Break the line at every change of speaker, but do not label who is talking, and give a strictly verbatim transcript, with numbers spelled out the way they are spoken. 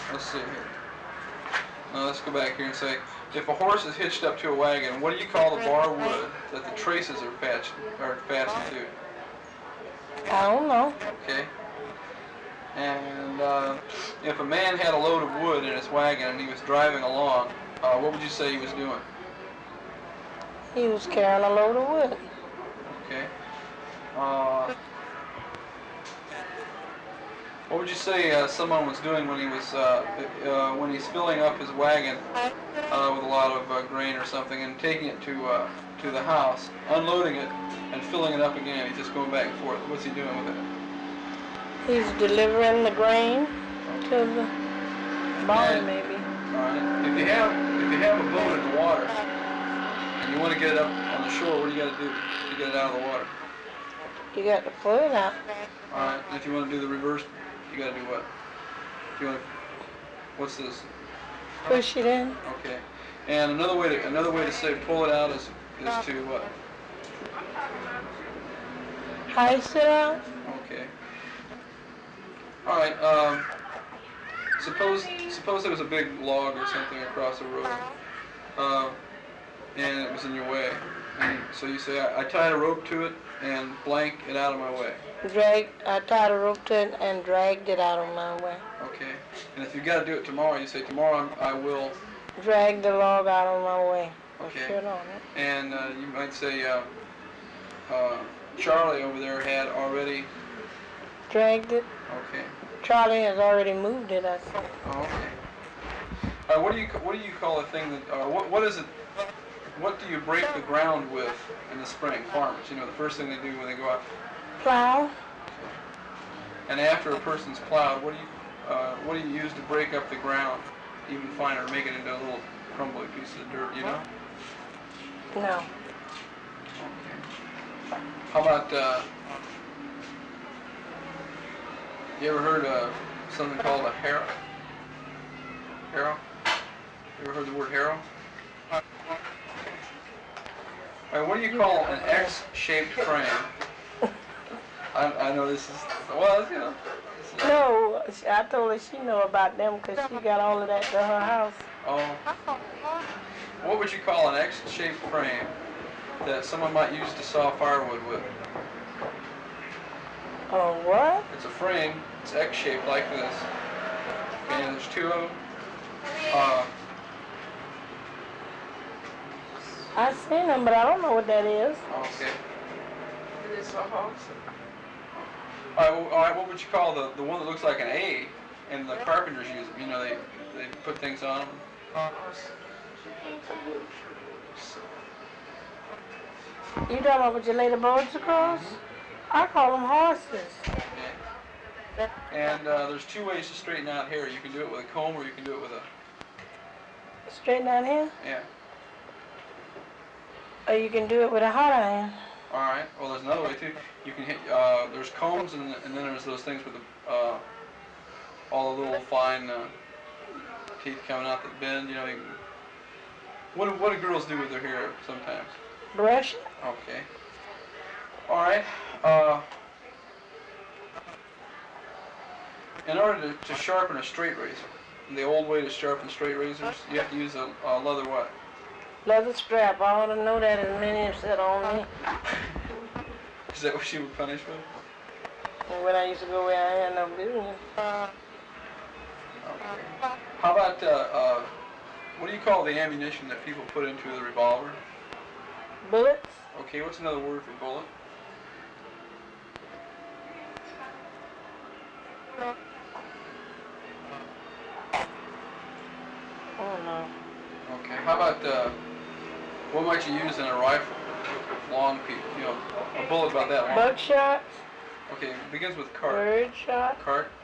let's see here. Now let's go back here and say, if a horse is hitched up to a wagon, what do you call the bar wood that the traces are patched are fastened to?
I don't know.
Okay. And uh, if a man had a load of wood in his wagon and he was driving along, uh, what would you say he was doing?
He was carrying a load of wood.
Okay. Uh, what would you say uh, someone was doing when he was uh, uh, when he's filling up his wagon uh, with a lot of uh, grain or something and taking it to uh, to the house, unloading it and filling it up again? He's just going back and forth. What's he doing with it?
He's delivering the grain to the barn, maybe.
All right. If you have if you have a boat in the water and you want to get it up on the shore, what do you got to do to get it out of the water?
You got to pull it out.
All right. And if you want to do the reverse, you got to do what? If you want to, what's this?
Push it in.
Okay. And another way to another way to say pull it out is is to what?
Heist it out.
Okay. All right. Um, suppose suppose there was a big log or something across the road, uh, and it was in your way. And so you say, I, I tied a rope to it and blank it out of my way.
Drag. I tied a rope to it and dragged it out of my way.
Okay. And if you got to do it tomorrow, you say tomorrow I'm, I will.
Drag the log out of my way.
Okay.
Shit on it.
And uh, you might say, uh, uh, Charlie over there had already.
Dragged it.
Okay.
Charlie has already moved it, I think.
Oh, okay. Uh, what do you what do you call a thing that? Uh, what what is it? What do you break the ground with in the spring? Farmers, you know, the first thing they do when they go out.
Plow.
And after a person's plowed, what do you uh, what do you use to break up the ground even finer, make it into a little crumbly piece of dirt? You know?
No.
Okay. How about? Uh, You ever heard of something called a harrow? Harrow? You ever heard the word harrow? All right, what do you call an X-shaped frame? I, I know this is, well, you know.
No, I told her she know about them because she got all of that to her house.
Oh. What would you call an X-shaped frame that someone might use to saw firewood with?
Oh, what?
It's a frame. It's X-shaped like this. And there's two of them. Uh,
I've seen them, but I don't know what that is.
okay.
It is a house.
All right, well, all right, what would you call the, the one that looks like an A and the carpenters use them? You know, they, they put things on them.
You talking about what you lay the boards across? I call them horses.
Okay. And uh, there's two ways to straighten out hair. You can do it with a comb or you can do it with a...
Straighten out here?
Yeah.
Or you can do it with a hot iron.
All right. Well, there's another way too. You can hit. Uh, there's combs and, and then there's those things with the uh, all the little fine uh, teeth coming out that bend. You know. You can, what do, what do girls do with their hair sometimes?
Brush it.
Okay. All right. Uh, in order to, to sharpen a straight razor, the old way to sharpen straight razors, you have to use a, a leather what?
Leather strap. I ought to know that as many have said on me.
Is that what she would punish with?
And when I used to go where I had no business.
Okay. How about, uh, uh, what do you call the ammunition that people put into the revolver?
Bullets?
Okay, what's another word for bullet?
Oh, no.
Okay, how about, uh, what might you use in a rifle? Long piece, you know, a bullet about that long.
Buckshot?
Okay, it begins with cart.
Bird shot?
Cart?